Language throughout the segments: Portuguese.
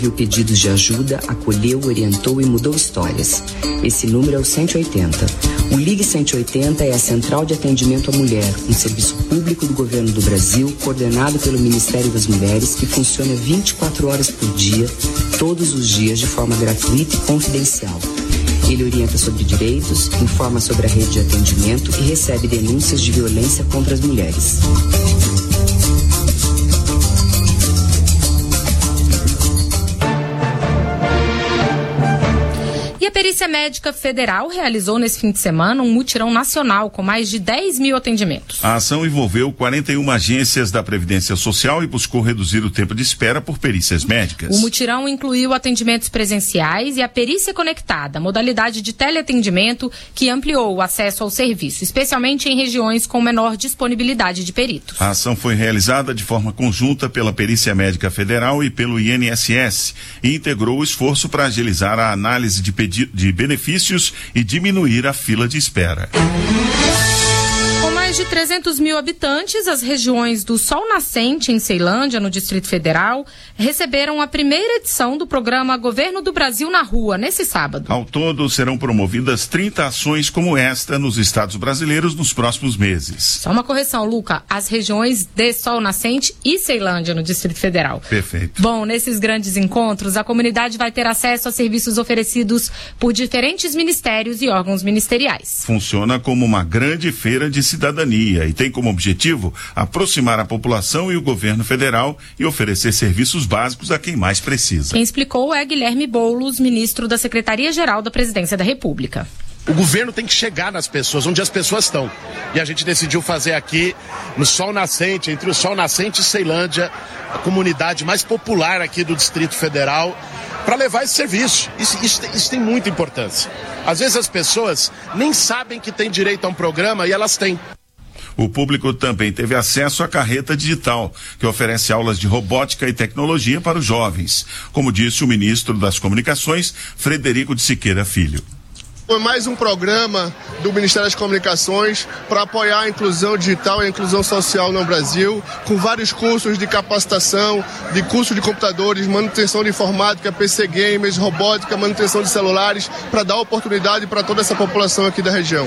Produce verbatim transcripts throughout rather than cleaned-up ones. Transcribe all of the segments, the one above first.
Viu pedidos de ajuda, acolheu, orientou e mudou histórias. Esse número é o cento e oitenta. O Ligue cento e oitenta é a central de atendimento à mulher, um serviço público do governo do Brasil, coordenado pelo Ministério das Mulheres, que funciona vinte e quatro horas por dia, todos os dias, de forma gratuita e confidencial. Ele orienta sobre direitos, informa sobre a rede de atendimento e recebe denúncias de violência contra as mulheres. E a Perícia Médica Federal realizou nesse fim de semana um mutirão nacional com mais de dez mil atendimentos. A ação envolveu quarenta e uma agências da Previdência Social e buscou reduzir o tempo de espera por perícias médicas. O mutirão incluiu atendimentos presenciais e a perícia conectada, modalidade de teleatendimento que ampliou o acesso ao serviço, especialmente em regiões com menor disponibilidade de peritos. A ação foi realizada de forma conjunta pela Perícia Médica Federal e pelo I N S S e integrou o esforço para agilizar a análise de pedidos de benefícios e diminuir a fila de espera. Com mais de trezentos mil habitantes, as regiões do Sol Nascente, em Ceilândia, no Distrito Federal, receberam a primeira edição do programa Governo do Brasil na Rua, nesse sábado. Ao todo, serão promovidas trinta ações como esta nos estados brasileiros nos próximos meses. Só uma correção, Luca, as regiões de Sol Nascente e Ceilândia, no Distrito Federal. Perfeito. Bom, nesses grandes encontros, a comunidade vai ter acesso a serviços oferecidos por diferentes ministérios e órgãos ministeriais. Funciona como uma grande feira de cidadania e tem como objetivo aproximar a população e o governo federal e oferecer serviços básicos a quem mais precisa. Quem explicou é Guilherme Boulos, ministro da Secretaria-Geral da Presidência da República. O governo tem que chegar nas pessoas, onde as pessoas estão. E a gente decidiu fazer aqui no Sol Nascente, entre o Sol Nascente e Ceilândia, a comunidade mais popular aqui do Distrito Federal, para levar esse serviço. Isso, isso, isso tem muita importância. Às vezes as pessoas nem sabem que têm direito a um programa e elas têm. O público também teve acesso à carreta digital, que oferece aulas de robótica e tecnologia para os jovens, como disse o ministro das Comunicações, Frederico de Siqueira Filho. Foi mais um programa do Ministério das Comunicações para apoiar a inclusão digital e a inclusão social no Brasil, com vários cursos de capacitação, de curso de computadores, manutenção de informática, P C gamers, robótica, manutenção de celulares, para dar oportunidade para toda essa população aqui da região.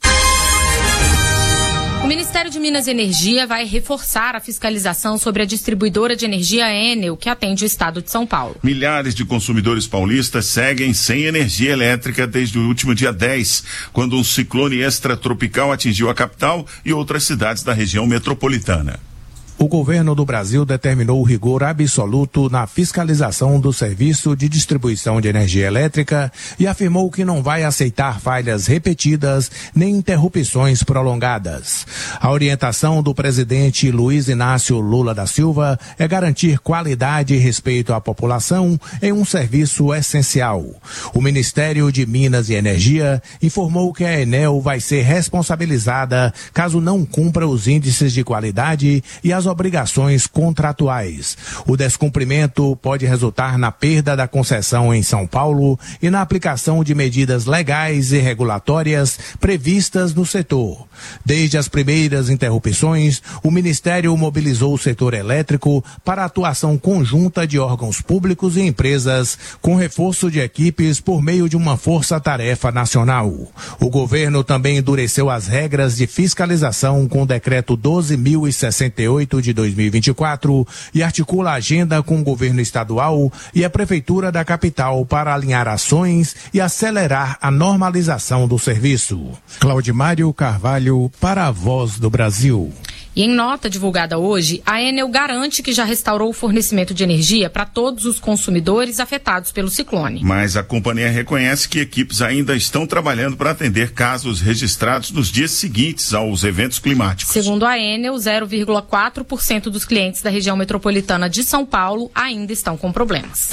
O Ministério de Minas e Energia vai reforçar a fiscalização sobre a distribuidora de energia Enel, que atende o estado de São Paulo. Milhares de consumidores paulistas seguem sem energia elétrica desde o último dia dez, quando um ciclone extratropical atingiu a capital e outras cidades da região metropolitana. O governo do Brasil determinou o rigor absoluto na fiscalização do serviço de distribuição de energia elétrica e afirmou que não vai aceitar falhas repetidas nem interrupções prolongadas. A orientação do presidente Luiz Inácio Lula da Silva é garantir qualidade e respeito à população em um serviço essencial. O Ministério de Minas e Energia informou que a Enel vai ser responsabilizada caso não cumpra os índices de qualidade e as obrigações contratuais. O descumprimento pode resultar na perda da concessão em São Paulo e na aplicação de medidas legais e regulatórias previstas no setor. Desde as primeiras interrupções, o Ministério mobilizou o setor elétrico para a atuação conjunta de órgãos públicos e empresas, com reforço de equipes por meio de uma força-tarefa nacional. O governo também endureceu as regras de fiscalização com o decreto doze mil e sessenta e oito de dois mil e vinte e quatro e articula a agenda com o governo estadual e a prefeitura da capital para alinhar ações e acelerar a normalização do serviço. Claudimário Carvalho, para a Voz do Brasil. E em nota divulgada hoje, a Enel garante que já restaurou o fornecimento de energia para todos os consumidores afetados pelo ciclone. Mas a companhia reconhece que equipes ainda estão trabalhando para atender casos registrados nos dias seguintes aos eventos climáticos. Segundo a Enel, zero vírgula quatro por cento dos clientes da região metropolitana de São Paulo ainda estão com problemas.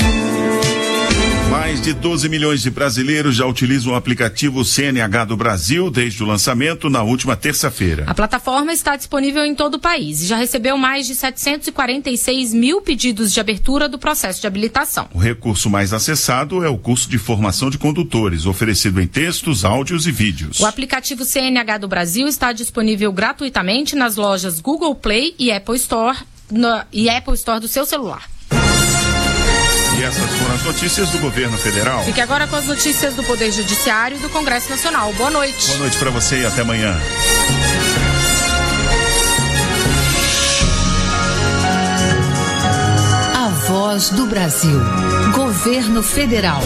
Mais de doze milhões de brasileiros já utilizam o aplicativo C N H do Brasil desde o lançamento na última terça-feira. A plataforma está disponível em todo o país e já recebeu mais de setecentos e quarenta e seis mil pedidos de abertura do processo de habilitação. O recurso mais acessado é o curso de formação de condutores, oferecido em textos, áudios e vídeos. O aplicativo C N H do Brasil está disponível gratuitamente nas lojas Google Play e Apple Store, no, e Apple Store do seu celular. E essas foram as notícias do governo federal. Fique agora com as notícias do Poder Judiciário e do Congresso Nacional. Boa noite. Boa noite para você e até amanhã. A Voz do Brasil. Governo Federal.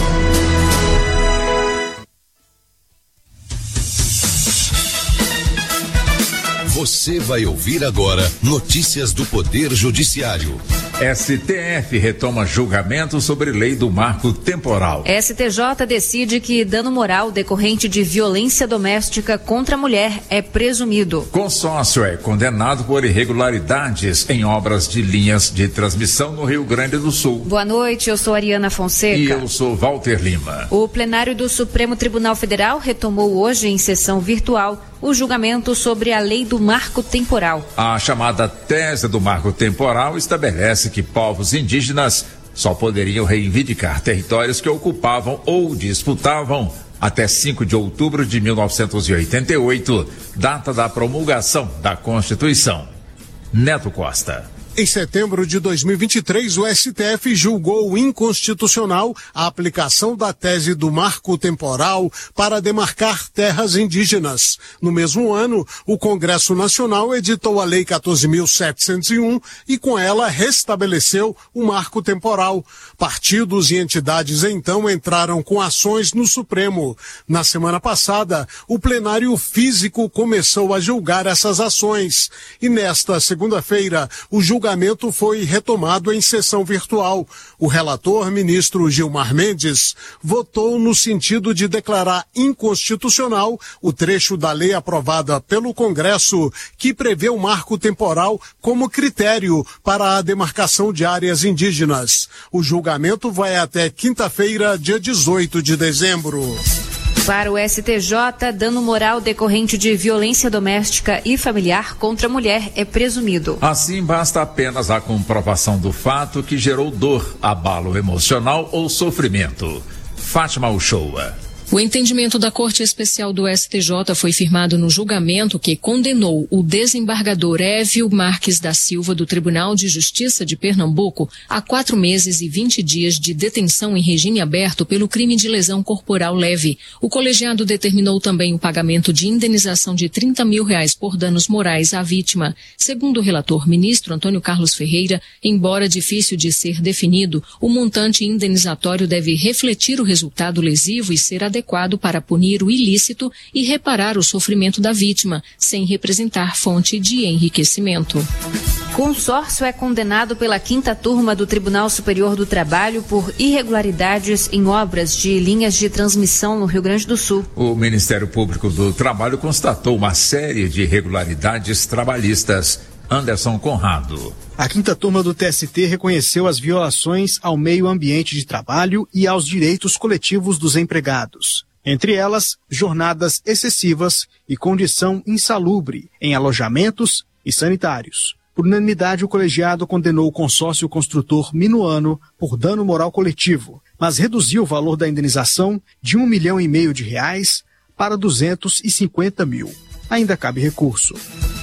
Você vai ouvir agora notícias do Poder Judiciário. S T F retoma julgamento sobre lei do marco temporal. S T J decide que dano moral decorrente de violência doméstica contra a mulher é presumido. Consórcio é condenado por irregularidades em obras de linhas de transmissão no Rio Grande do Sul. Boa noite, eu sou Ariana Fonseca. E eu sou Walter Lima. O plenário do Supremo Tribunal Federal retomou hoje em sessão virtual o julgamento sobre a lei do marco temporal. A chamada tese do marco temporal estabelece que povos indígenas só poderiam reivindicar territórios que ocupavam ou disputavam até cinco de outubro de mil novecentos e oitenta e oito, data da promulgação da Constituição. Neto Costa. Em setembro de dois mil e vinte e três, o S T F julgou inconstitucional a aplicação da tese do marco temporal para demarcar terras indígenas. No mesmo ano, o Congresso Nacional editou a Lei quatorze mil setecentos e um e com ela restabeleceu o marco temporal. Partidos e entidades então entraram com ações no Supremo. Na semana passada, o plenário físico começou a julgar essas ações. E nesta segunda-feira, o julgamento O julgamento foi retomado em sessão virtual. O relator, ministro Gilmar Mendes, votou no sentido de declarar inconstitucional o trecho da lei aprovada pelo Congresso que prevê o marco temporal como critério para a demarcação de áreas indígenas. O julgamento vai até quinta-feira, dia dezoito de dezembro. Para o S T J, dano moral decorrente de violência doméstica e familiar contra a mulher é presumido. Assim, basta apenas a comprovação do fato que gerou dor, abalo emocional ou sofrimento. Fátima Uchoa. O entendimento da Corte Especial do S T J foi firmado no julgamento que condenou o desembargador Évio Marques da Silva do Tribunal de Justiça de Pernambuco a quatro meses e vinte dias de detenção em regime aberto pelo crime de lesão corporal leve. O colegiado determinou também o pagamento de indenização de trinta mil reais por danos morais à vítima. Segundo o relator ministro Antônio Carlos Ferreira, embora difícil de ser definido, o montante indenizatório deve refletir o resultado lesivo e ser adequado para punir o ilícito e reparar o sofrimento da vítima, sem representar fonte de enriquecimento. Consórcio é condenado pela quinta turma do Tribunal Superior do Trabalho por irregularidades em obras de linhas de transmissão no Rio Grande do Sul. O Ministério Público do Trabalho constatou uma série de irregularidades trabalhistas. Anderson Conrado. A quinta turma do T S T reconheceu as violações ao meio ambiente de trabalho e aos direitos coletivos dos empregados. Entre elas, jornadas excessivas e condição insalubre em alojamentos e sanitários. Por unanimidade, o colegiado condenou o consórcio construtor minuano por dano moral coletivo, mas reduziu o valor da indenização de um milhão e meio de reais para duzentos e cinquenta mil. Ainda cabe recurso.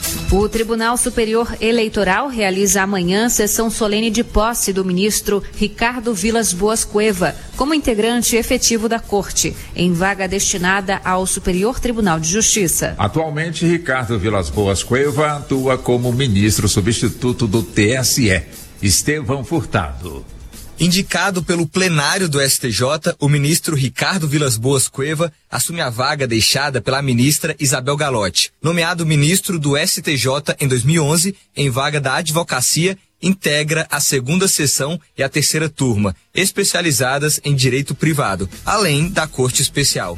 O Tribunal Superior Eleitoral realiza amanhã sessão solene de posse do ministro Ricardo Vilas Boas Cueva como integrante efetivo da Corte, em vaga destinada ao Superior Tribunal de Justiça. Atualmente, Ricardo Vilas Boas Cueva atua como ministro substituto do T S E. Estevão Furtado. Indicado pelo plenário do S T J, o ministro Ricardo Vilas Boas Cueva assume a vaga deixada pela ministra Isabel Galotti. Nomeado ministro do S T J em dois mil e onze, em vaga da advocacia, integra a segunda sessão e a terceira turma, especializadas em direito privado, além da Corte Especial.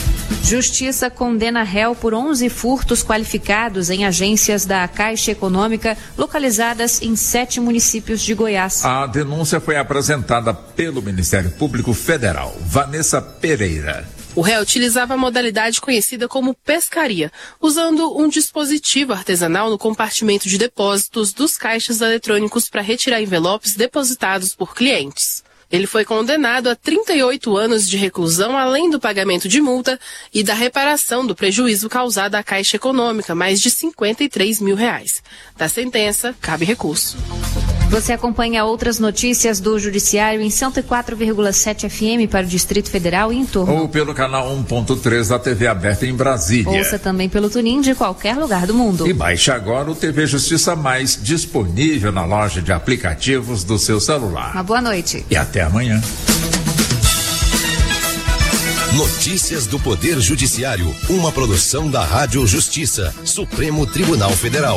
Justiça condena réu por onze furtos qualificados em agências da Caixa Econômica localizadas em sete municípios de Goiás. A denúncia foi apresentada pelo Ministério Público Federal. Vanessa Pereira. O réu utilizava a modalidade conhecida como pescaria, usando um dispositivo artesanal no compartimento de depósitos dos caixas eletrônicos para retirar envelopes depositados por clientes. Ele foi condenado a trinta e oito anos de reclusão, além do pagamento de multa e da reparação do prejuízo causado à Caixa Econômica, mais de cinquenta e três mil reais. Da sentença, cabe recurso. Você acompanha outras notícias do Judiciário em cento e quatro vírgula sete F M para o Distrito Federal e em torno. Ou pelo canal um ponto três da T V aberta em Brasília. Ouça também pelo TuneIn de qualquer lugar do mundo. E baixe agora o T V Justiça Mais, disponível na loja de aplicativos do seu celular. Uma boa noite. E até amanhã. Notícias do Poder Judiciário, uma produção da Rádio Justiça, Supremo Tribunal Federal.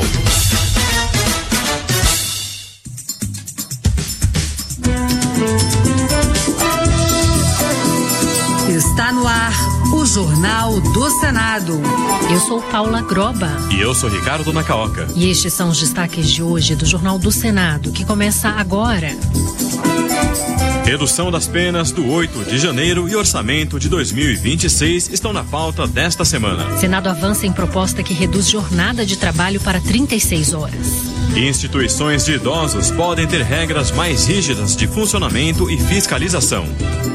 Está no ar o Jornal do Senado. Eu sou Paula Groba. E eu sou Ricardo Nacaoca. E estes são os destaques de hoje do Jornal do Senado, que começa agora. Redução das penas do oito de janeiro e orçamento de dois mil e vinte e seis estão na pauta desta semana. Senado avança em proposta que reduz jornada de trabalho para trinta e seis horas. Instituições de idosos podem ter regras mais rígidas de funcionamento e fiscalização.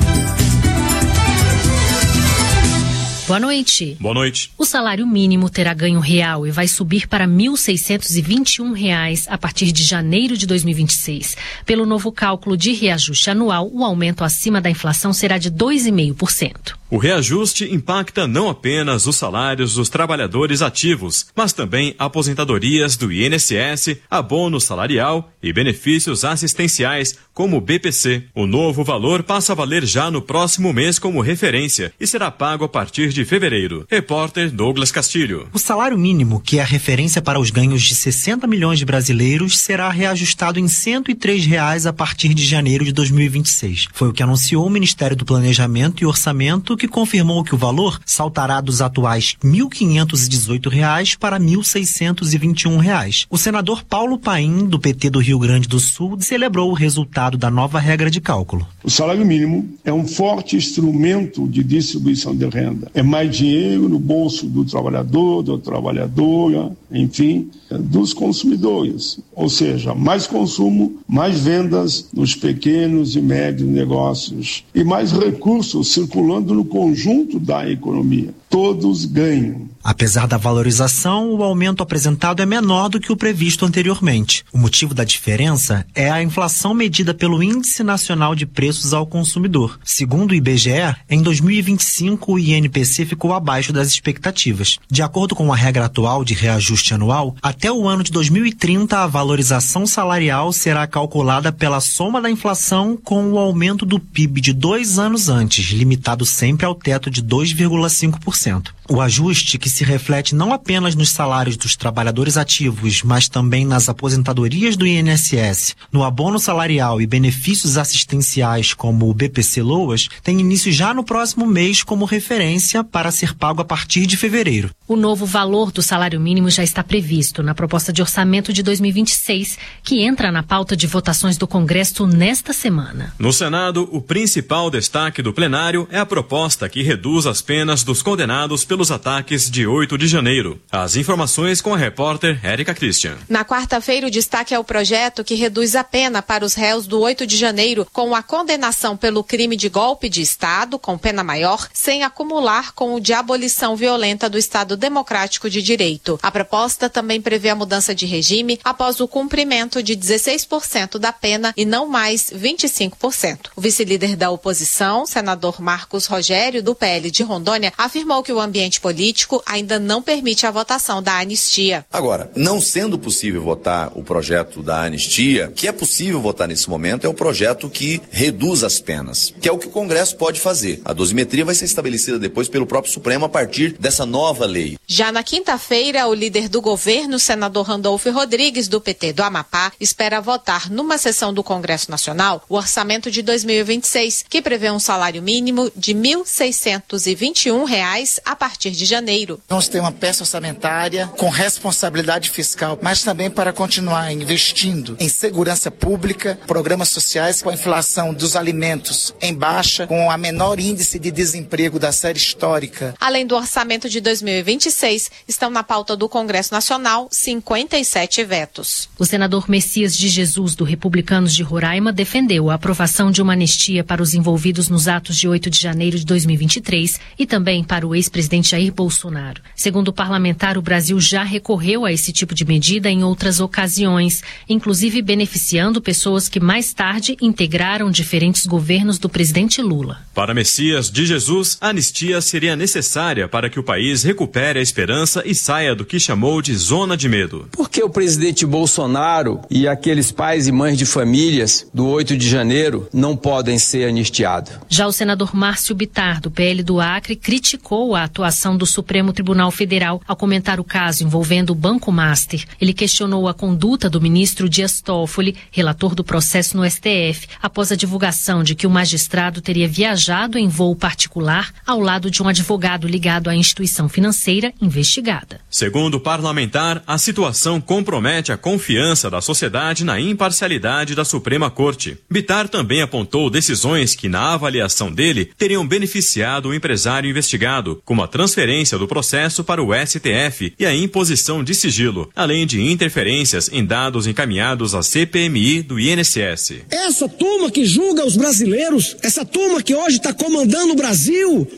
Boa noite. Boa noite. O salário mínimo terá ganho real e vai subir para mil seiscentos e vinte e um reais a partir de janeiro de dois mil e vinte e seis. Pelo novo cálculo de reajuste anual, o aumento acima da inflação será de dois vírgula cinco por cento. O reajuste impacta não apenas os salários dos trabalhadores ativos, mas também aposentadorias do I N S S, abono salarial e benefícios assistenciais, como o B P C. O novo valor passa a valer já no próximo mês como referência e será pago a partir de fevereiro. Repórter Douglas Castilho. O salário mínimo, que é a referência para os ganhos de sessenta milhões de brasileiros, será reajustado em cento e três reais a partir de janeiro de dois mil e vinte e seis. Foi o que anunciou o Ministério do Planejamento e Orçamento, que confirmou que o valor saltará dos atuais mil quinhentos e dezoito reais para mil seiscentos e vinte e um reais. O senador Paulo Paim, do P T do Rio Grande do Sul, celebrou o resultado da nova regra de cálculo. O salário mínimo é um forte instrumento de distribuição de renda. É mais dinheiro no bolso do trabalhador, da trabalhadora, enfim, dos consumidores. Ou seja, mais consumo, mais vendas nos pequenos e médios negócios e mais recursos circulando no conjunto da economia. Todos ganham. Apesar da valorização, o aumento apresentado é menor do que o previsto anteriormente. O motivo da diferença é a inflação medida pelo Índice Nacional de Preços ao Consumidor. Segundo o I B G E, em dois mil e vinte e cinco o I N P C ficou abaixo das expectativas. De acordo com a regra atual de reajuste anual, até o ano de dois mil e trinta a valorização salarial será calculada pela soma da inflação com o aumento do P I B de dois anos antes, limitado sempre ao teto de dois vírgula cinco por cento. O ajuste, que se reflete não apenas nos salários dos trabalhadores ativos, mas também nas aposentadorias do I N S S, no abono salarial e benefícios assistenciais como o B P C Loas, tem início já no próximo mês como referência para ser pago a partir de fevereiro. O novo valor do salário mínimo já está previsto na proposta de orçamento de dois mil e vinte e seis, que entra na pauta de votações do Congresso nesta semana. No Senado, o principal destaque do plenário é a proposta que reduz as penas dos condenados pelos ataques de oito de janeiro. As informações com a repórter Érica Christian. Na quarta-feira, o destaque é o projeto que reduz a pena para os réus do oito de janeiro com a condenação pelo crime de golpe de Estado, com pena maior, sem acumular com o de abolição violenta do Estado Democrático de Direito. A proposta também prevê a mudança de regime após o cumprimento de dezesseis por cento da pena e não mais vinte e cinco por cento. O vice-líder da oposição, senador Marcos Rogério, do P L de Rondônia, afirmou que o ambiente político ainda não permite a votação da anistia. Agora, não sendo possível votar o projeto da anistia, o que é possível votar nesse momento é o projeto que reduz as penas, que é o que o Congresso pode fazer. A dosimetria vai ser estabelecida depois pelo próprio Supremo a partir dessa nova lei. Já na quinta-feira, o líder do governo, senador Randolfo Rodrigues, do P T do Amapá, espera votar numa sessão do Congresso Nacional o orçamento de dois mil e vinte e seis, que prevê um salário mínimo de mil seiscentos e vinte e um reais a partir de janeiro. Nós temos uma peça orçamentária com responsabilidade fiscal, mas também para continuar investindo em segurança pública, programas sociais, com a inflação dos alimentos em baixa, com a menor índice de desemprego da série histórica. Além do orçamento de dois mil e vinte e seis, estão na pauta do Congresso Nacional cinquenta e sete vetos. O senador Messias de Jesus, do Republicanos de Roraima, defendeu a aprovação de uma anistia para os envolvidos nos atos de oito de janeiro de dois mil e vinte e três e também para o ex-presidente Jair Bolsonaro. Bolsonaro. Segundo o parlamentar, o Brasil já recorreu a esse tipo de medida em outras ocasiões, inclusive beneficiando pessoas que mais tarde integraram diferentes governos do presidente Lula. Para Messias de Jesus, a anistia seria necessária para que o país recupere a esperança e saia do que chamou de zona de medo. Por que o presidente Bolsonaro e aqueles pais e mães de famílias do oito de janeiro não podem ser anistiados? Já o senador Márcio Bittar, do P L do Acre, criticou a atuação do Supremo Tribunal Federal ao comentar o caso envolvendo o Banco Master. Ele questionou a conduta do ministro Dias Toffoli, relator do processo no S T F, após a divulgação de que o magistrado teria viajado em voo particular ao lado de um advogado ligado à instituição financeira investigada. Segundo o parlamentar, a situação compromete a confiança da sociedade na imparcialidade da Suprema Corte. Bittar também apontou decisões que, na avaliação dele, teriam beneficiado o empresário investigado, como a transferência do processo para o S T F e a imposição de sigilo, além de interferências em dados encaminhados à C P M I do I N S S. Essa turma que julga os brasileiros, essa turma que hoje está comandando o Brasil.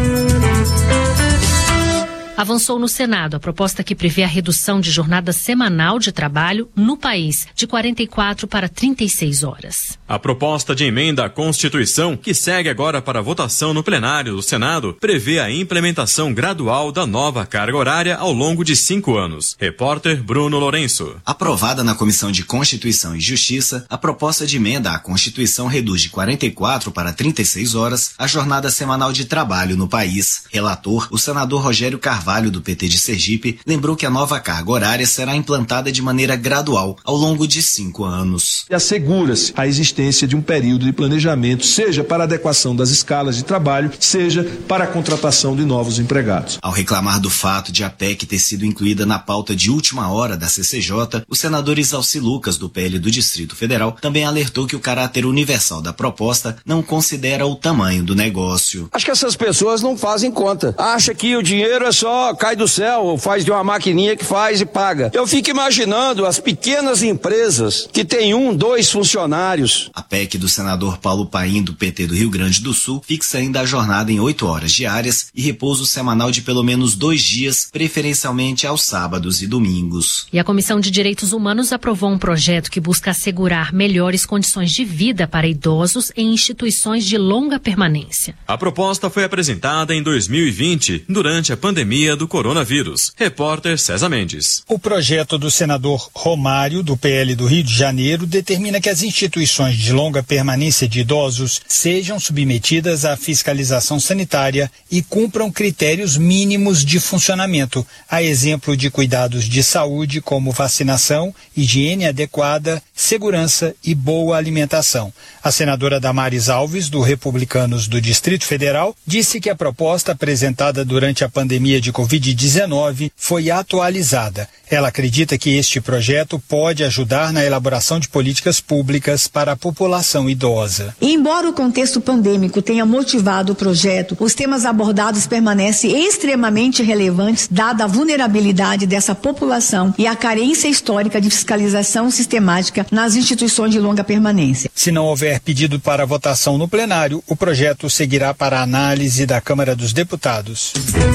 Avançou no Senado a proposta que prevê a redução de jornada semanal de trabalho no país, de quarenta e quatro para trinta e seis horas. A proposta de emenda à Constituição, que segue agora para votação no plenário do Senado, prevê a implementação gradual da nova carga horária ao longo de cinco anos. Repórter Bruno Lourenço. Aprovada na Comissão de Constituição e Justiça, a proposta de emenda à Constituição reduz de quarenta e quatro para trinta e seis horas a jornada semanal de trabalho no país. Relator, o senador Rogério Carvalho, do P T de Sergipe, lembrou que a nova carga horária será implantada de maneira gradual ao longo de cinco anos. Assegura-se a existência de um período de planejamento, seja para adequação das escalas de trabalho, seja para a contratação de novos empregados. Ao reclamar do fato de a P E C ter sido incluída na pauta de última hora da C C J, o senador Isalci Lucas, do P L do Distrito Federal, também alertou que o caráter universal da proposta não considera o tamanho do negócio. Acho que essas pessoas não fazem conta. Acha que o dinheiro é só cai do céu, ou faz de uma maquininha que faz e paga. Eu fico imaginando as pequenas empresas que têm um, dois funcionários. A P E C do senador Paulo Paim, do P T do Rio Grande do Sul, fixa ainda a jornada em oito horas diárias e repouso semanal de pelo menos dois dias, preferencialmente aos sábados e domingos. E a Comissão de Direitos Humanos aprovou um projeto que busca assegurar melhores condições de vida para idosos em instituições de longa permanência. A proposta foi apresentada em dois mil e vinte, durante a pandemia do coronavírus. Repórter César Mendes. O projeto do senador Romário, do P L do Rio de Janeiro, determina que as instituições de longa permanência de idosos sejam submetidas à fiscalização sanitária e cumpram critérios mínimos de funcionamento, a exemplo de cuidados de saúde como vacinação, higiene adequada, segurança e boa alimentação. A senadora Damares Alves, do Republicanos do Distrito Federal, disse que a proposta apresentada durante a pandemia de covid dezenove foi atualizada. Ela acredita que este projeto pode ajudar na elaboração de políticas públicas para a população idosa. Embora o contexto pandêmico tenha motivado o projeto, os temas abordados permanecem extremamente relevantes, dada a vulnerabilidade dessa população e a carência histórica de fiscalização sistemática nas instituições de longa permanência. Se não houver pedido para votação no plenário, o projeto seguirá para a análise da Câmara dos Deputados.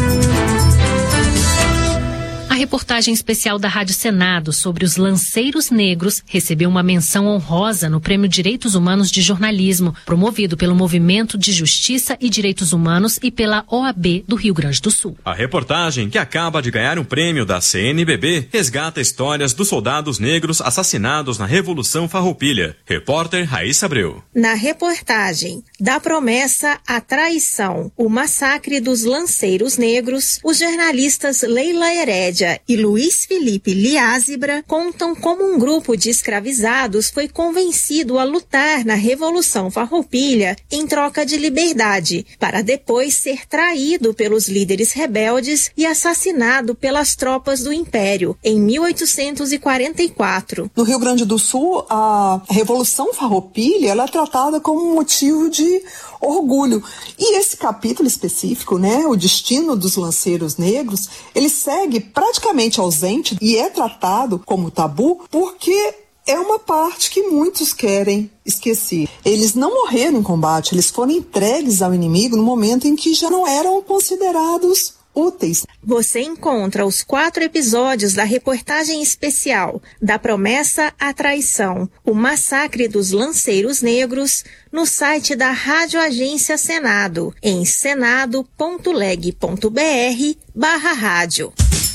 A reportagem especial da Rádio Senado sobre os lanceiros negros recebeu uma menção honrosa no Prêmio Direitos Humanos de Jornalismo, promovido pelo Movimento de Justiça e Direitos Humanos e pela O A B do Rio Grande do Sul. A reportagem, que acaba de ganhar um prêmio da C N B B, resgata histórias dos soldados negros assassinados na Revolução Farroupilha. Repórter Raíssa Abreu. Na reportagem, da promessa à traição, o massacre dos lanceiros negros, os jornalistas Leila Herédia e Luiz Felipe Liázebra contam como um grupo de escravizados foi convencido a lutar na Revolução Farroupilha em troca de liberdade, para depois ser traído pelos líderes rebeldes e assassinado pelas tropas do Império em mil oitocentos e quarenta e quatro. No Rio Grande do Sul, a Revolução Farroupilha ela é tratada como um motivo de orgulho. E esse capítulo específico, né, o destino dos lanceiros negros, ele segue praticamente ausente e é tratado como tabu porque é uma parte que muitos querem esquecer. Eles não morreram em combate, eles foram entregues ao inimigo no momento em que já não eram considerados úteis. Você encontra os quatro episódios da reportagem especial Da Promessa à Traição, o massacre dos lanceiros negros, no site da Rádio Agência Senado, em senado ponto leg ponto br barra rádio.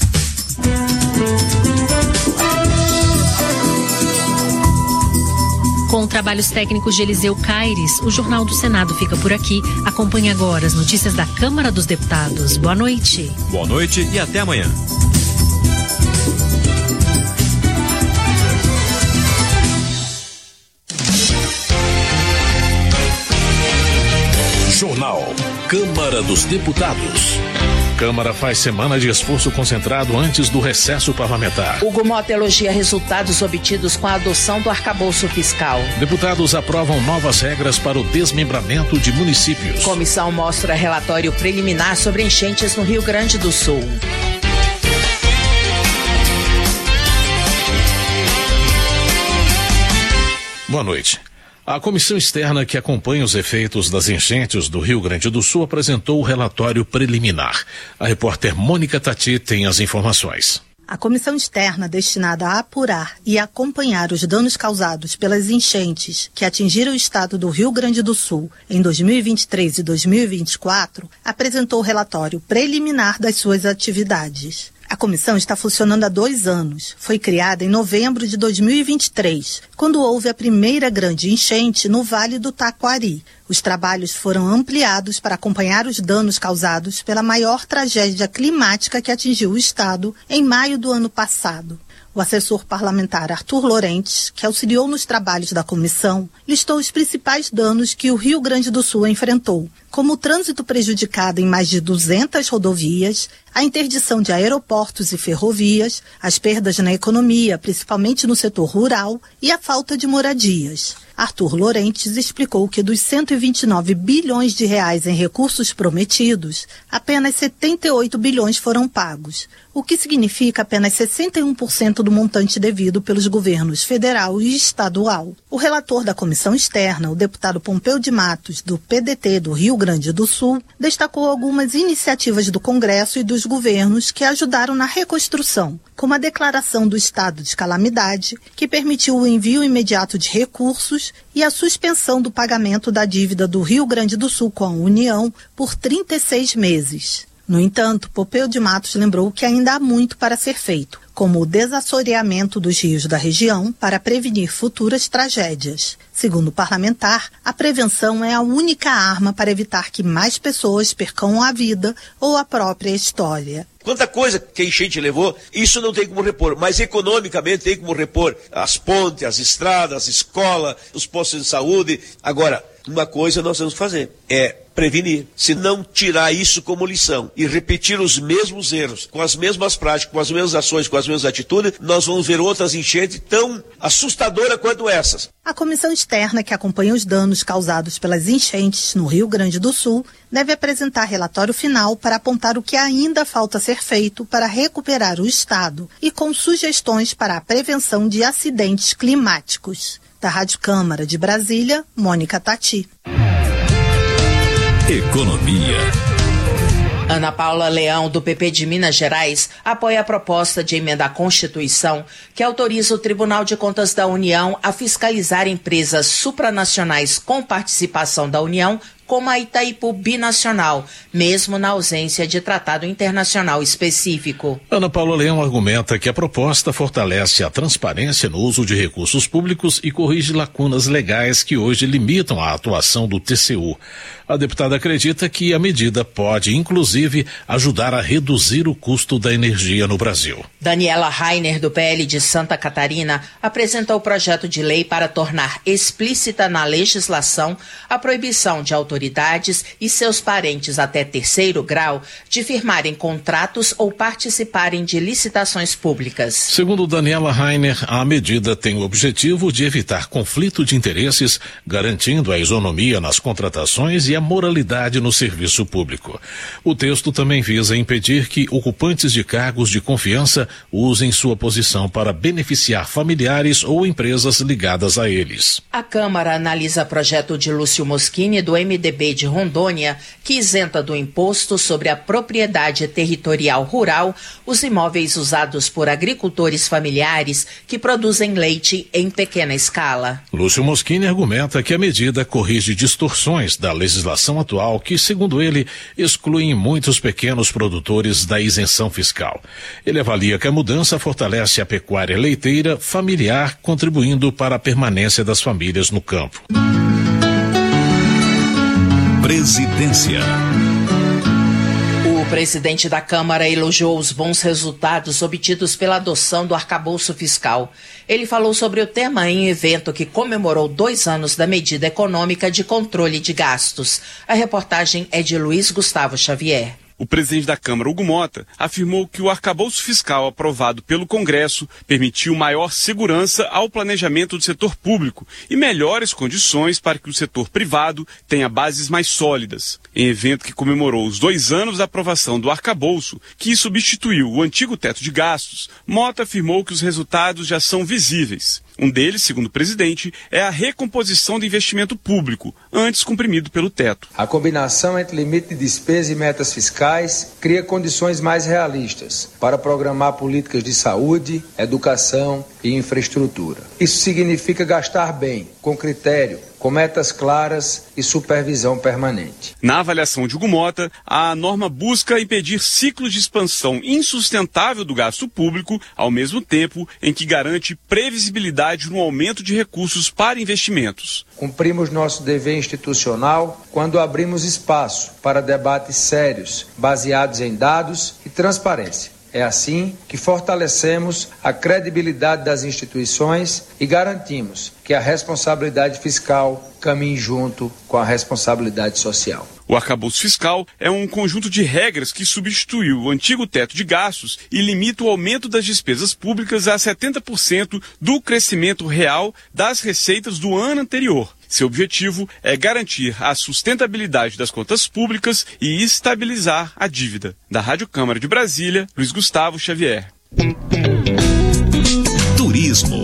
Com trabalhos técnicos de Eliseu Caires, o Jornal do Senado fica por aqui. Acompanhe agora as notícias da Câmara dos Deputados. Boa noite. Boa noite e até amanhã. Jornal Câmara dos Deputados. Câmara faz semana de esforço concentrado antes do recesso parlamentar. Hugo Mota elogia resultados obtidos com a adoção do arcabouço fiscal. Deputados aprovam novas regras para o desmembramento de municípios. Comissão mostra relatório preliminar sobre enchentes no Rio Grande do Sul. Boa noite. A comissão externa que acompanha os efeitos das enchentes do Rio Grande do Sul apresentou o relatório preliminar. A repórter Mônica Tati tem as informações. A comissão externa destinada a apurar e acompanhar os danos causados pelas enchentes que atingiram o estado do Rio Grande do Sul em dois mil e vinte e três e dois mil e vinte e quatro apresentou o relatório preliminar das suas atividades. A comissão está funcionando há dois anos. Foi criada em novembro de dois mil e vinte e três, quando houve a primeira grande enchente no Vale do Taquari. Os trabalhos foram ampliados para acompanhar os danos causados pela maior tragédia climática que atingiu o estado em maio do ano passado. O assessor parlamentar Arthur Lorentes, que auxiliou nos trabalhos da comissão, listou os principais danos que o Rio Grande do Sul enfrentou, como o trânsito prejudicado em mais de duzentas rodovias, a interdição de aeroportos e ferrovias, as perdas na economia, principalmente no setor rural, e a falta de moradias. Arthur Lorentes explicou que dos cento e vinte e nove bilhões de reais em recursos prometidos, apenas setenta e oito bilhões foram pagos, o que significa apenas sessenta e um por cento do montante devido pelos governos federal e estadual. O relator da comissão externa, o deputado Pompeu de Matos, do P D T do Rio Grande do Sul, destacou algumas iniciativas do Congresso e dos governos que ajudaram na reconstrução, como a declaração do estado de calamidade, que permitiu o envio imediato de recursos, e a suspensão do pagamento da dívida do Rio Grande do Sul com a União por trinta e seis meses. No entanto, Pompeu de Matos lembrou que ainda há muito para ser feito, como o desassoreamento dos rios da região para prevenir futuras tragédias. Segundo o parlamentar, a prevenção é a única arma para evitar que mais pessoas percam a vida ou a própria história. Quanta coisa que a enchente levou, isso não tem como repor, mas economicamente tem como repor as pontes, as estradas, a escola, os postos de saúde. Agora, uma coisa nós vamos fazer, é prevenir. Se não tirar isso como lição e repetir os mesmos erros, com as mesmas práticas, com as mesmas ações, com as mesmas atitudes, nós vamos ver outras enchentes tão assustadoras quanto essas. A comissão externa que acompanha os danos causados pelas enchentes no Rio Grande do Sul deve apresentar relatório final para apontar o que ainda falta ser feito para recuperar o estado e com sugestões para a prevenção de acidentes climáticos. Da Rádio Câmara de Brasília, Mônica Tati. Economia. Ana Paula Leão, do P P de Minas Gerais, apoia a proposta de emenda à Constituição que autoriza o Tribunal de Contas da União a fiscalizar empresas supranacionais com participação da União, como a Itaipu Binacional, mesmo na ausência de tratado internacional específico. Ana Paula Leão argumenta que a proposta fortalece a transparência no uso de recursos públicos e corrige lacunas legais que hoje limitam a atuação do T C U. A deputada acredita que a medida pode, inclusive, ajudar a reduzir o custo da energia no Brasil. Daniela Rainer, do P L de Santa Catarina, apresentou o projeto de lei para tornar explícita na legislação a proibição de autoridades autoridades e seus parentes até terceiro grau de firmarem contratos ou participarem de licitações públicas. Segundo Daniela Rainer, a medida tem o objetivo de evitar conflito de interesses, garantindo a isonomia nas contratações e a moralidade no serviço público. O texto também visa impedir que ocupantes de cargos de confiança usem sua posição para beneficiar familiares ou empresas ligadas a eles. A Câmara analisa projeto de Lúcio Moschini, do M D D B de Rondônia, que isenta do imposto sobre a propriedade territorial rural os imóveis usados por agricultores familiares que produzem leite em pequena escala. Lúcio Moschini argumenta que a medida corrige distorções da legislação atual que, segundo ele, excluem muitos pequenos produtores da isenção fiscal. Ele avalia que a mudança fortalece a pecuária leiteira familiar, contribuindo para a permanência das famílias no campo. Presidência. O presidente da Câmara elogiou os bons resultados obtidos pela adoção do arcabouço fiscal. Ele falou sobre o tema em evento que comemorou dois anos da medida econômica de controle de gastos. A reportagem é de Luiz Gustavo Xavier. O presidente da Câmara, Hugo Mota, afirmou que o arcabouço fiscal aprovado pelo Congresso permitiu maior segurança ao planejamento do setor público e melhores condições para que o setor privado tenha bases mais sólidas. Em evento que comemorou os dois anos da aprovação do arcabouço, que substituiu o antigo teto de gastos, Mota afirmou que os resultados já são visíveis. Um deles, segundo o presidente, é a recomposição do investimento público, antes comprimido pelo teto. A combinação entre limite de despesa e metas fiscais cria condições mais realistas para programar políticas de saúde, educação e infraestrutura. Isso significa gastar bem, com critério, com metas claras e supervisão permanente. Na avaliação de Hugo Mota, a norma busca impedir ciclos de expansão insustentável do gasto público, ao mesmo tempo em que garante previsibilidade no aumento de recursos para investimentos. Cumprimos nosso dever institucional quando abrimos espaço para debates sérios, baseados em dados e transparência. É assim que fortalecemos a credibilidade das instituições e garantimos que a responsabilidade fiscal caminhe junto com a responsabilidade social. O arcabouço fiscal é um conjunto de regras que substituiu o antigo teto de gastos e limita o aumento das despesas públicas a setenta por cento do crescimento real das receitas do ano anterior. Seu objetivo é garantir a sustentabilidade das contas públicas e estabilizar a dívida. Da Rádio Câmara de Brasília, Luiz Gustavo Xavier. Turismo.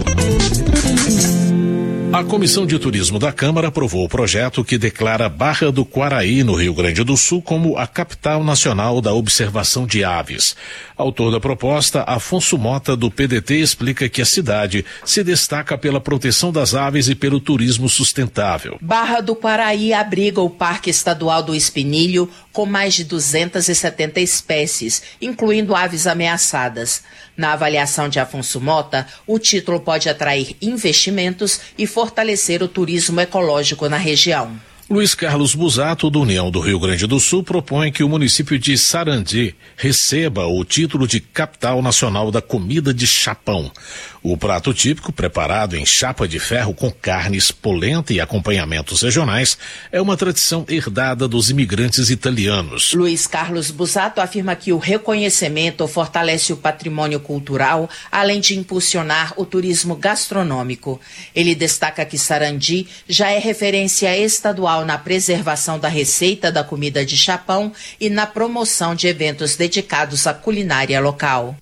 A Comissão de Turismo da Câmara aprovou o projeto que declara Barra do Quaraí, no Rio Grande do Sul, como a capital nacional da observação de aves. Autor da proposta, Afonso Mota, do P D T, explica que a cidade se destaca pela proteção das aves e pelo turismo sustentável. Barra do Quaraí abriga o Parque Estadual do Espinilho, com mais de duzentas e setenta espécies, incluindo aves ameaçadas. Na avaliação de Afonso Mota, o título pode atrair investimentos e fortalecer o turismo ecológico na região. Luiz Carlos Busato, do União do Rio Grande do Sul, propõe que o município de Sarandi receba o título de Capital Nacional da Comida de Chapão. O prato típico, preparado em chapa de ferro com carnes, polenta e acompanhamentos regionais, é uma tradição herdada dos imigrantes italianos. Luiz Carlos Busato afirma que o reconhecimento fortalece o patrimônio cultural, além de impulsionar o turismo gastronômico. Ele destaca que Sarandi já é referência estadual na preservação da receita da comida de Chapão e na promoção de eventos dedicados à culinária local.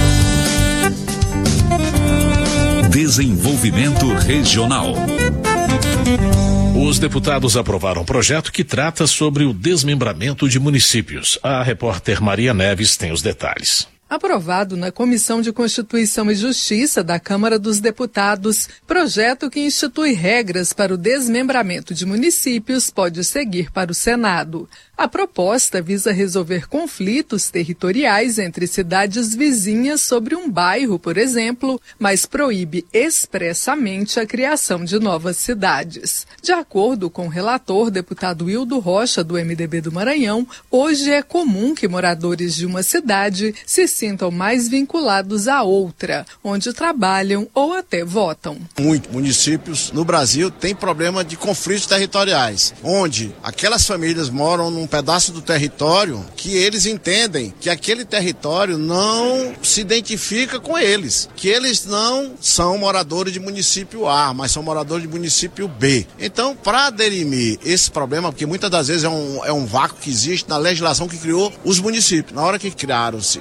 Desenvolvimento regional. Os deputados aprovaram um projeto que trata sobre o desmembramento de municípios. A repórter Maria Neves tem os detalhes. Aprovado na Comissão de Constituição e Justiça da Câmara dos Deputados, projeto que institui regras para o desmembramento de municípios pode seguir para o Senado. A proposta visa resolver conflitos territoriais entre cidades vizinhas sobre um bairro, por exemplo, mas proíbe expressamente a criação de novas cidades. De acordo com o relator, deputado Hildo Rocha, do M D B do Maranhão, hoje é comum que moradores de uma cidade se sintam mais vinculados a outra, onde trabalham ou até votam. Muitos municípios no Brasil têm problema de conflitos territoriais, onde aquelas famílias moram num pedaço do território que eles entendem que aquele território não se identifica com eles, que eles não são moradores de município A, mas são moradores de município B. Então, para dirimir esse problema, porque muitas das vezes é um, é um vácuo que existe na legislação que criou os municípios. Na hora que criaram-se os municípios,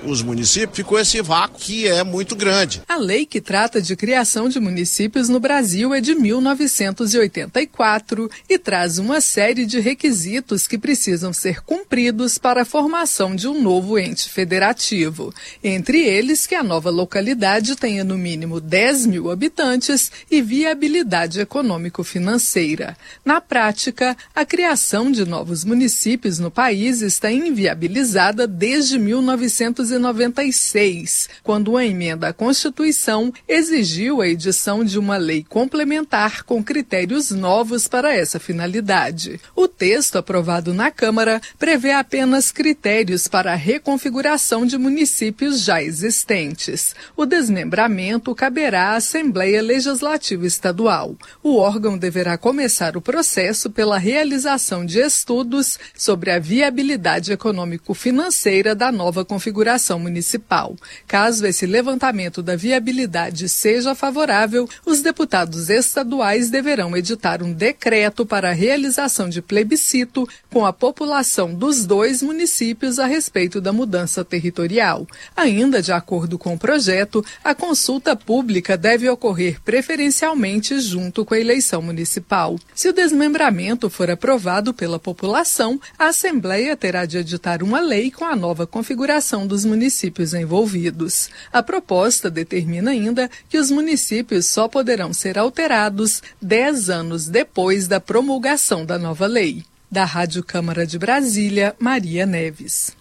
municípios, ficou esse vácuo que é muito grande. A lei que trata de criação de municípios no Brasil é de mil novecentos e oitenta e quatro e traz uma série de requisitos que precisam ser cumpridos para a formação de um novo ente federativo. Entre eles, que a nova localidade tenha no mínimo dez mil habitantes e viabilidade econômico-financeira. Na prática, a criação de novos municípios no país está inviabilizada desde mil novecentos e noventa e seis, quando uma emenda à Constituição exigiu a edição de uma lei complementar com critérios novos para essa finalidade. O texto aprovado na Câmara prevê apenas critérios para a reconfiguração de municípios já existentes. O desmembramento caberá à Assembleia Legislativa Estadual. O órgão deverá começar o processo pela realização de estudos sobre a viabilidade econômico-financeira da nova configuração municipal. Caso esse levantamento da viabilidade seja favorável, os deputados estaduais deverão editar um decreto para a realização de plebiscito com a população dos dois municípios a respeito da mudança territorial. Ainda de acordo com o projeto, a consulta pública deve ocorrer preferencialmente junto com a eleição municipal. Se o desmembramento for aprovado pela população, a Assembleia terá de editar uma lei com a nova configuração dos municípios envolvidos. A proposta determina ainda que os municípios só poderão ser alterados dez anos depois da promulgação da nova lei. Da Rádio Câmara de Brasília, Maria Neves.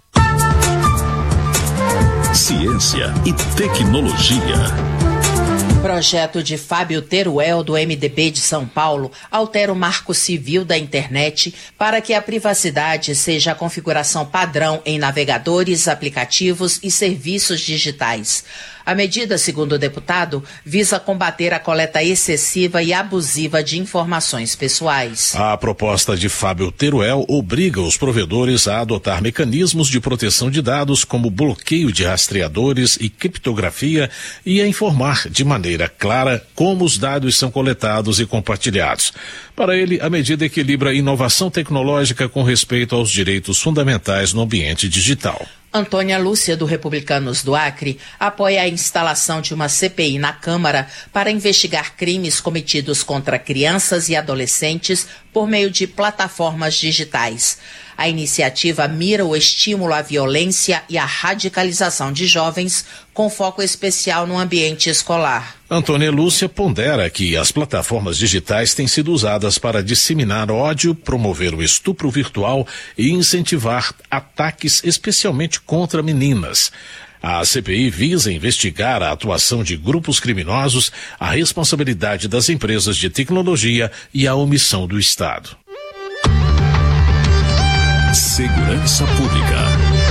Ciência e tecnologia. Projeto de Fábio Teruel, do M D B de São Paulo, altera o marco civil da internet para que a privacidade seja a configuração padrão em navegadores, aplicativos e serviços digitais. A medida, segundo o deputado, visa combater a coleta excessiva e abusiva de informações pessoais. A proposta de Fábio Teruel obriga os provedores a adotar mecanismos de proteção de dados como bloqueio de rastreadores e criptografia e a informar de maneira clara como os dados são coletados e compartilhados. Para ele, a medida equilibra a inovação tecnológica com respeito aos direitos fundamentais no ambiente digital. Antônia Lúcia, do Republicanos do Acre, apoia a instalação de uma C P I na Câmara para investigar crimes cometidos contra crianças e adolescentes por meio de plataformas digitais. A iniciativa mira o estímulo à violência e à radicalização de jovens, com foco especial no ambiente escolar. Antônia Lúcia pondera que as plataformas digitais têm sido usadas para disseminar ódio, promover o estupro virtual e incentivar ataques especialmente contra meninas. A C P I visa investigar a atuação de grupos criminosos, a responsabilidade das empresas de tecnologia e a omissão do Estado. Segurança Pública.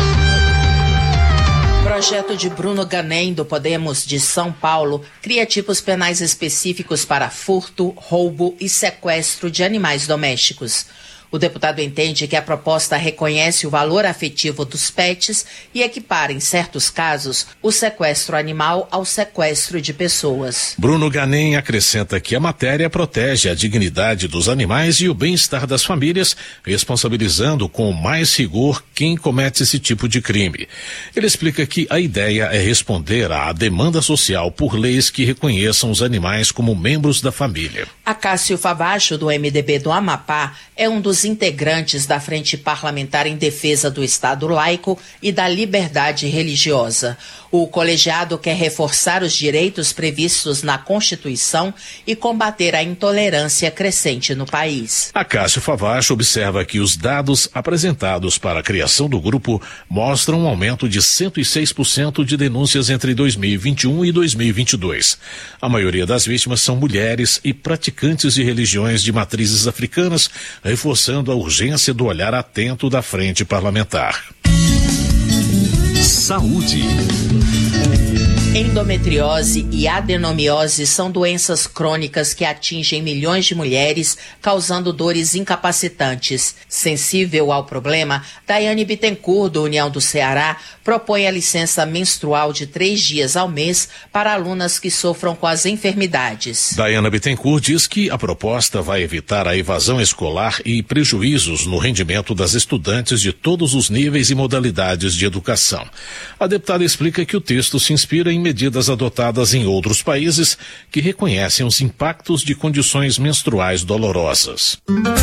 Projeto de Bruno Ganem, do Podemos de São Paulo, cria tipos penais específicos para furto, roubo e sequestro de animais domésticos. O deputado entende que a proposta reconhece o valor afetivo dos pets e equipara, em certos casos, o sequestro animal ao sequestro de pessoas. Bruno Ganem acrescenta que a matéria protege a dignidade dos animais e o bem-estar das famílias, responsabilizando com mais rigor quem comete esse tipo de crime. Ele explica que a ideia é responder à demanda social por leis que reconheçam os animais como membros da família. Acácio Favacho, do M D B do Amapá, é um dos integrantes da Frente Parlamentar em Defesa do Estado Laico e da Liberdade Religiosa. O colegiado quer reforçar os direitos previstos na Constituição e combater a intolerância crescente no país. Acácio Favacho observa que os dados apresentados para a criação do grupo mostram um aumento de cento e seis por cento de denúncias entre dois mil e vinte e um e dois mil e vinte e dois. A maioria das vítimas são mulheres e praticantes de religiões de matrizes africanas, reforçando a urgência do olhar atento da Frente Parlamentar. Saúde. Endometriose e adenomiose são doenças crônicas que atingem milhões de mulheres, causando dores incapacitantes. Sensível ao problema, Daiane Bittencourt, do União do Ceará, propõe a licença menstrual de três dias ao mês para alunas que sofram com as enfermidades. Daiane Bittencourt diz que a proposta vai evitar a evasão escolar e prejuízos no rendimento das estudantes de todos os níveis e modalidades de educação. A deputada explica que o texto se inspira em medidas adotadas em outros países que reconhecem os impactos de condições menstruais dolorosas.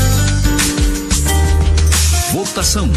Votação.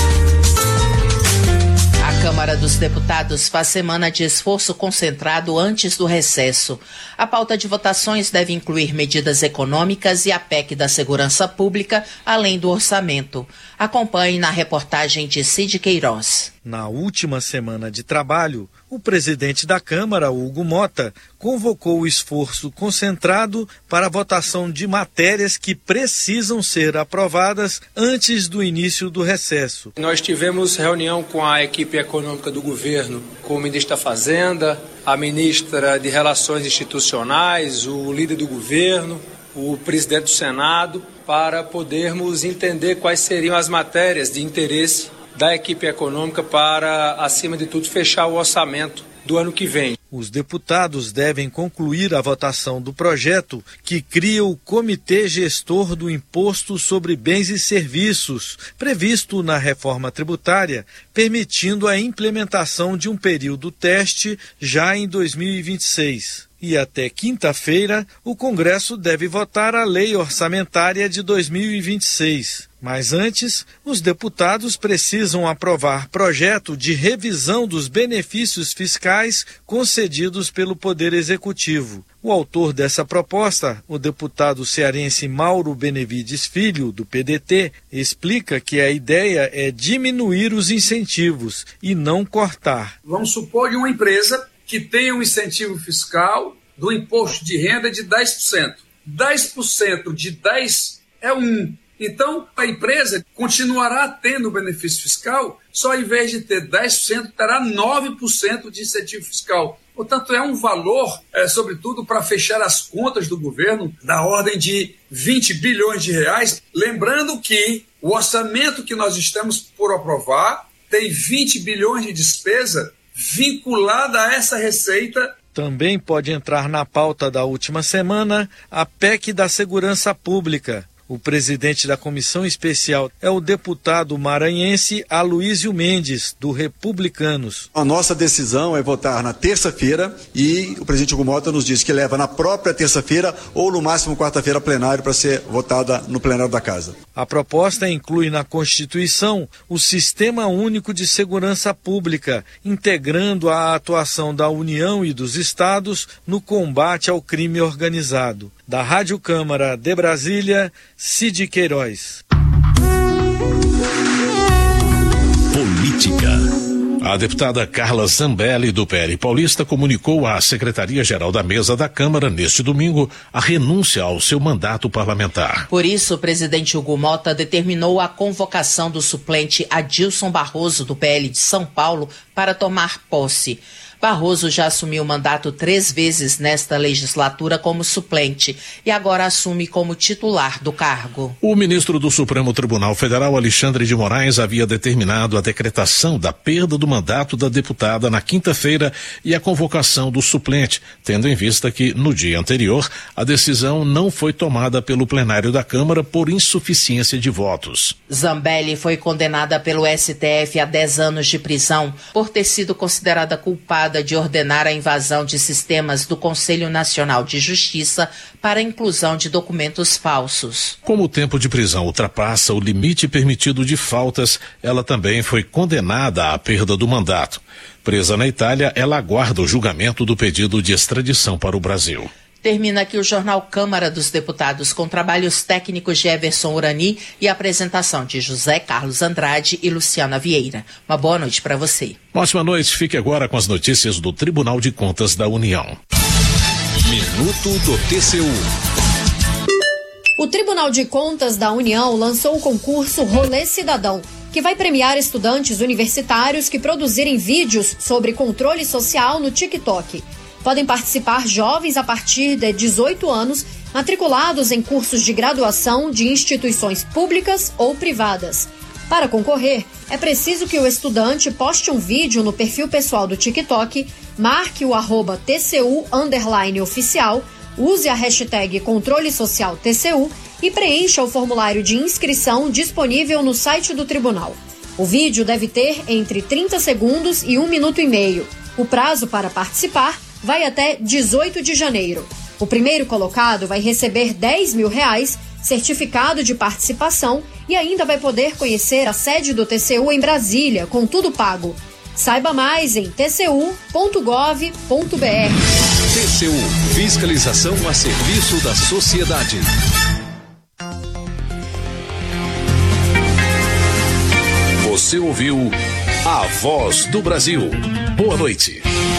A Câmara dos Deputados faz semana de esforço concentrado antes do recesso. A pauta de votações deve incluir medidas econômicas e a P E C da Segurança Pública, além do orçamento. Acompanhe na reportagem de Cid Queiroz. Na última semana de trabalho, o presidente da Câmara, Hugo Mota, convocou o esforço concentrado para a votação de matérias que precisam ser aprovadas antes do início do recesso. Nós tivemos reunião com a equipe econômica do governo, com o ministro da Fazenda, a ministra de Relações Institucionais, o líder do governo, o presidente do Senado, para podermos entender quais seriam as matérias de interesse da equipe econômica para, acima de tudo, fechar o orçamento do ano que vem. Os deputados devem concluir a votação do projeto que cria o Comitê Gestor do Imposto sobre Bens e Serviços, previsto na reforma tributária, permitindo a implementação de um período teste já em dois mil e vinte e seis. E até quinta-feira, o Congresso deve votar a Lei Orçamentária de dois mil e vinte e seis. Mas antes, os deputados precisam aprovar projeto de revisão dos benefícios fiscais concedidos pelo Poder Executivo. O autor dessa proposta, o deputado cearense Mauro Benevides Filho, do P D T, explica que a ideia é diminuir os incentivos e não cortar. Vamos supor de uma empresa que tenha um incentivo fiscal do imposto de renda de dez por cento. dez por cento de dez é um. Então, a empresa continuará tendo benefício fiscal, só em vez de ter dez por cento, terá nove por cento de incentivo fiscal. Portanto, é um valor, é, sobretudo, para fechar as contas do governo, da ordem de vinte bilhões de reais. Lembrando que o orçamento que nós estamos por aprovar tem vinte bilhões de despesa vinculada a essa receita. Também pode entrar na pauta da última semana a P E C da Segurança Pública. O presidente da comissão especial é o deputado maranhense Aloísio Mendes, do Republicanos. A nossa decisão é votar na terça-feira e o presidente Hugo Mota nos disse que leva na própria terça-feira ou no máximo quarta-feira plenário para ser votada no plenário da Casa. A proposta inclui na Constituição o Sistema Único de Segurança Pública, integrando a atuação da União e dos Estados no combate ao crime organizado. Da Rádio Câmara de Brasília, Cid Queiroz. Política. A deputada Carla Zambelli, do P L Paulista, comunicou à Secretaria-Geral da Mesa da Câmara, neste domingo, a renúncia ao seu mandato parlamentar. Por isso, o presidente Hugo Mota determinou a convocação do suplente Adilson Barroso, do P L de São Paulo, para tomar posse. Barroso já assumiu o mandato três vezes nesta legislatura como suplente e agora assume como titular do cargo. O ministro do Supremo Tribunal Federal, Alexandre de Moraes, havia determinado a decretação da perda do mandato da deputada na quinta-feira e a convocação do suplente, tendo em vista que, no dia anterior, a decisão não foi tomada pelo plenário da Câmara por insuficiência de votos. Zambelli foi condenada pelo S T F a dez anos de prisão por ter sido considerada culpada de ordenar a invasão de sistemas do Conselho Nacional de Justiça para a inclusão de documentos falsos. Como o tempo de prisão ultrapassa o limite permitido de faltas, ela também foi condenada à perda do mandato. Presa na Itália, ela aguarda o julgamento do pedido de extradição para o Brasil. Termina aqui o Jornal Câmara dos Deputados, com trabalhos técnicos de Everson Urani e apresentação de José Carlos Andrade e Luciana Vieira. Uma boa noite para você. Ótima noite. Fique agora com as notícias do Tribunal de Contas da União. Minuto do T C U. O Tribunal de Contas da União lançou o concurso Rolê Cidadão. que vai premiar estudantes universitários que produzirem vídeos sobre controle social no TikTok. Podem participar jovens a partir de dezoito anos, matriculados em cursos de graduação de instituições públicas ou privadas. Para concorrer, é preciso que o estudante poste um vídeo no perfil pessoal do TikTok, marque o arroba T C U underline oficial, use a hashtag Controle Social T C U e preencha o formulário de inscrição disponível no site do tribunal. O vídeo deve ter entre trinta segundos e um minuto e meio. O prazo para participar vai até dezoito de janeiro. O primeiro colocado vai receber dez mil reais, certificado de participação e ainda vai poder conhecer a sede do T C U em Brasília, com tudo pago. Saiba mais em t c u ponto gov ponto b r. T C U, fiscalização a serviço da sociedade. Você ouviu A Voz do Brasil. Boa noite.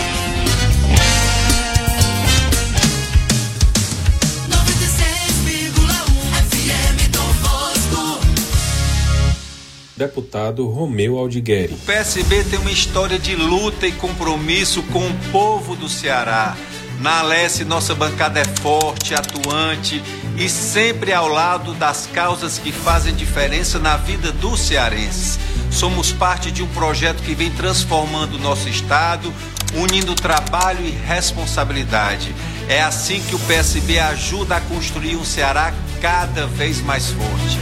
Deputado Romeu Aldigueri. O P S B tem uma história de luta e compromisso com o povo do Ceará. Na Alesse, nossa bancada é forte, atuante e sempre ao lado das causas que fazem diferença na vida dos cearenses. Somos parte de um projeto que vem transformando o nosso estado, unindo trabalho e responsabilidade. É assim que o P S B ajuda a construir um Ceará cada vez mais forte.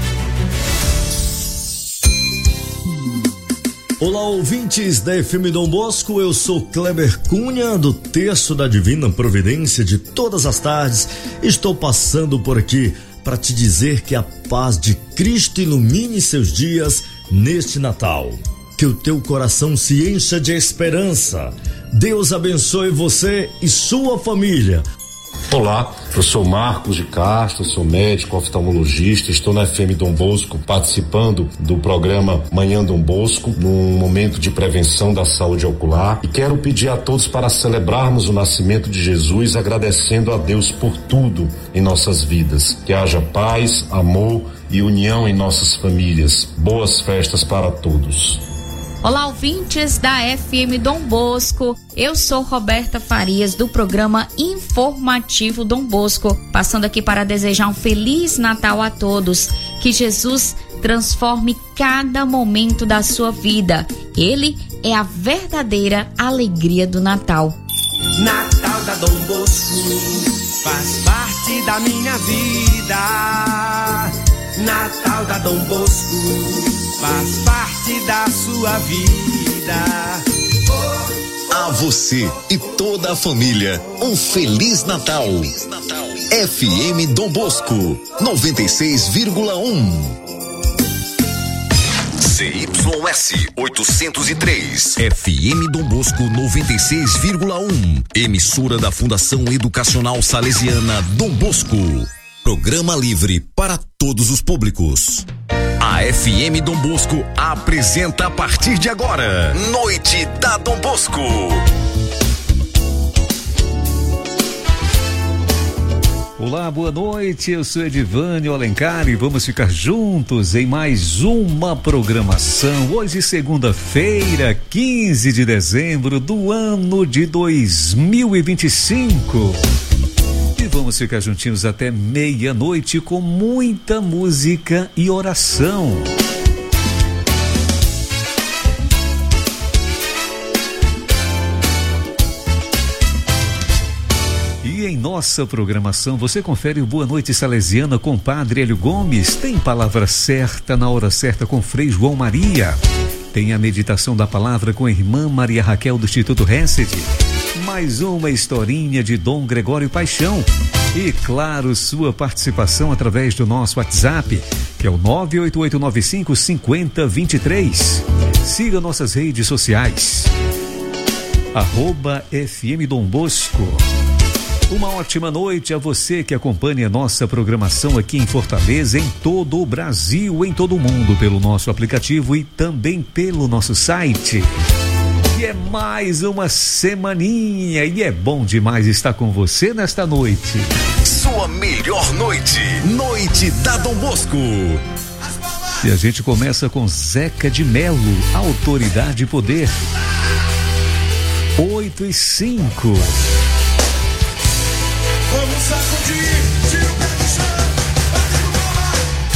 Olá, ouvintes da F M Dom Bosco, eu sou Kleber Cunha, do Terço da Divina Providência de todas as tardes. Estou passando por aqui para te dizer que a paz de Cristo ilumine seus dias neste Natal. Que o teu coração se encha de esperança. Deus abençoe você e sua família. Olá, eu sou Marcos de Castro, sou médico oftalmologista, estou na F M Dom Bosco participando do programa Manhã Dom Bosco, num momento de prevenção da saúde ocular, e quero pedir a todos para celebrarmos o nascimento de Jesus, agradecendo a Deus por tudo em nossas vidas. Que haja paz, amor e união em nossas famílias. Boas festas para todos. Olá, ouvintes da F M Dom Bosco, eu sou Roberta Farias do programa Informativo Dom Bosco, passando aqui para desejar um Feliz Natal a todos, que Jesus transforme cada momento da sua vida, Ele é a verdadeira alegria do Natal. Natal da Dom Bosco faz parte da minha vida, Natal da Dom Bosco faz parte da sua vida. A você e toda a família, um Feliz Natal. F M Dom Bosco, noventa e seis vírgula um. C Y S oitocentos e três. F M Dom Bosco, noventa e seis vírgula um. Emissora da Fundação Educacional Salesiana Dom Bosco. Programa livre para todos os públicos. A F M Dom Bosco apresenta a partir de agora Noite da Dom Bosco. Olá, boa noite, eu sou Edivânio Alencar e vamos ficar juntos em mais uma programação. Hoje, segunda-feira, quinze de dezembro do ano de dois mil e vinte e cinco. E vamos ficar juntinhos até meia-noite com muita música e oração. E em nossa programação você confere o Boa Noite Salesiana com Padre Hélio Gomes. Tem Palavra Certa na Hora Certa com Frei João Maria. Tem a meditação da palavra com a irmã Maria Raquel do Instituto Hesed. Mais uma historinha de Dom Gregório Paixão. E, claro, sua participação através do nosso WhatsApp, que é o nove oito oito nove cinco cinco zero dois três. Siga nossas redes sociais. Arroba F M Dom Bosco. Uma ótima noite a você que acompanha nossa programação aqui em Fortaleza, em todo o Brasil, em todo o mundo, pelo nosso aplicativo e também pelo nosso site. E é mais uma semaninha e é bom demais estar com você nesta noite. Sua melhor noite, Noite da Dom Bosco. E a gente começa com Zeca de Melo, Autoridade e Poder. Oito e cinco. Vamos sacudir, tira o pé do chão, batendo bola.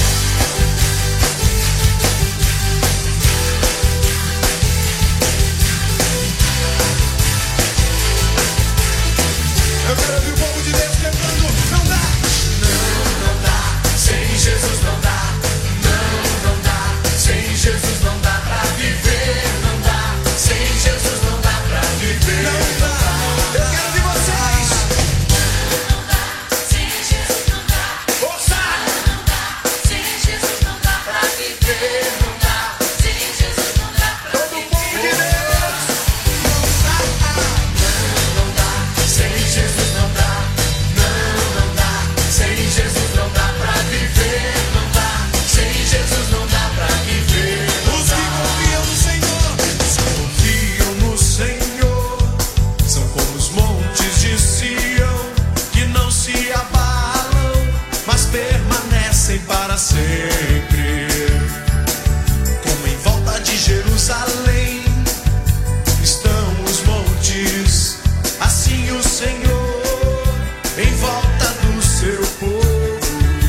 Eu quero ouvir o povo de Deus cantando. Não dá, não, não dá, sem Jesus não dá. Não, não dá, sem Jesus não dá pra viver. Não dá, sem Jesus não dá pra viver. Não dá, eu quero ouvir vocês. Não dá, sem Jesus não dá. Força! Não dá, sem Jesus não dá pra viver. Não dá, sem Jesus não dá pra viver. Todo o povo de Deus. Não dá, sem Jesus não dá. Não, não dá, sem Jesus não dá pra viver. Não dá, sem Jesus não dá pra viver. Os que confiam no Senhor, os que confiam no Senhor, são como os montes de Sião, que não se abalam, mas permanecem para sempre. Como em volta de Jerusalém estão os montes, assim o Senhor em volta do seu povo.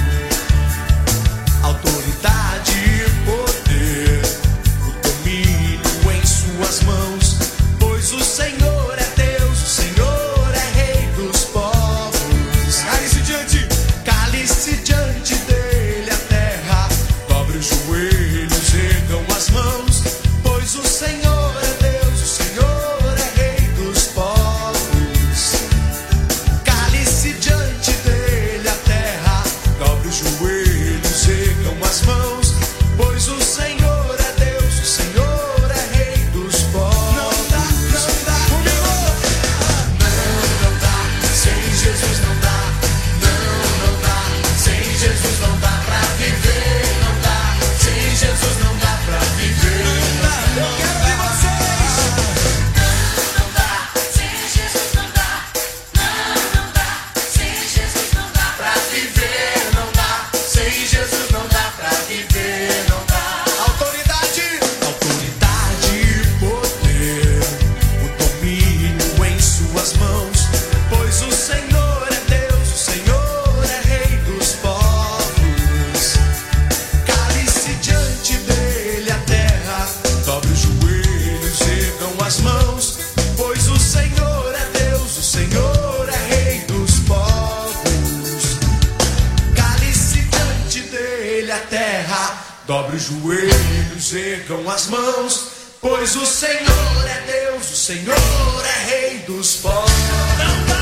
Autoridade e poder, o domínio em suas mãos, pois o Senhor é Deus, o Senhor é Rei dos povos. Cale-se diante, cale-se diante dele a terra, dobre os joelhos, ergam as mãos, pois o Senhor é Deus, o Senhor é Rei dos povos. Cale-se diante dele a terra, dobre os joelhos, ergam as mãos, pois o Senhor é Deus, o Senhor é Rei dos povos. Não dá, não dá, comigo. Não, não dá, sem Jesus não dá. Não, não dá, sem Jesus não dá pra viver. Não dá, sem Jesus não dá pra viver. Não dá, eu quero ver vocês. Não, não dá, sem Jesus não dá. Não, não dá, sem Jesus não dá pra viver. Não dá, sem Jesus não dá pra viver. Não dá. Autoridade, autoridade e poder, o domínio em suas mãos, pois o Senhor é Deus, o Senhor é Rei dos povos. Cale-se diante dele a terra, dobre os joelhos, ergam as mãos, pois o Senhor é Deus, o Senhor é Rei dos povos. Cale-se diante dele a terra, dobre os joelhos, ergam as mãos, pois o Senhor é Deus, o Senhor é Rei dos povos. Não dá,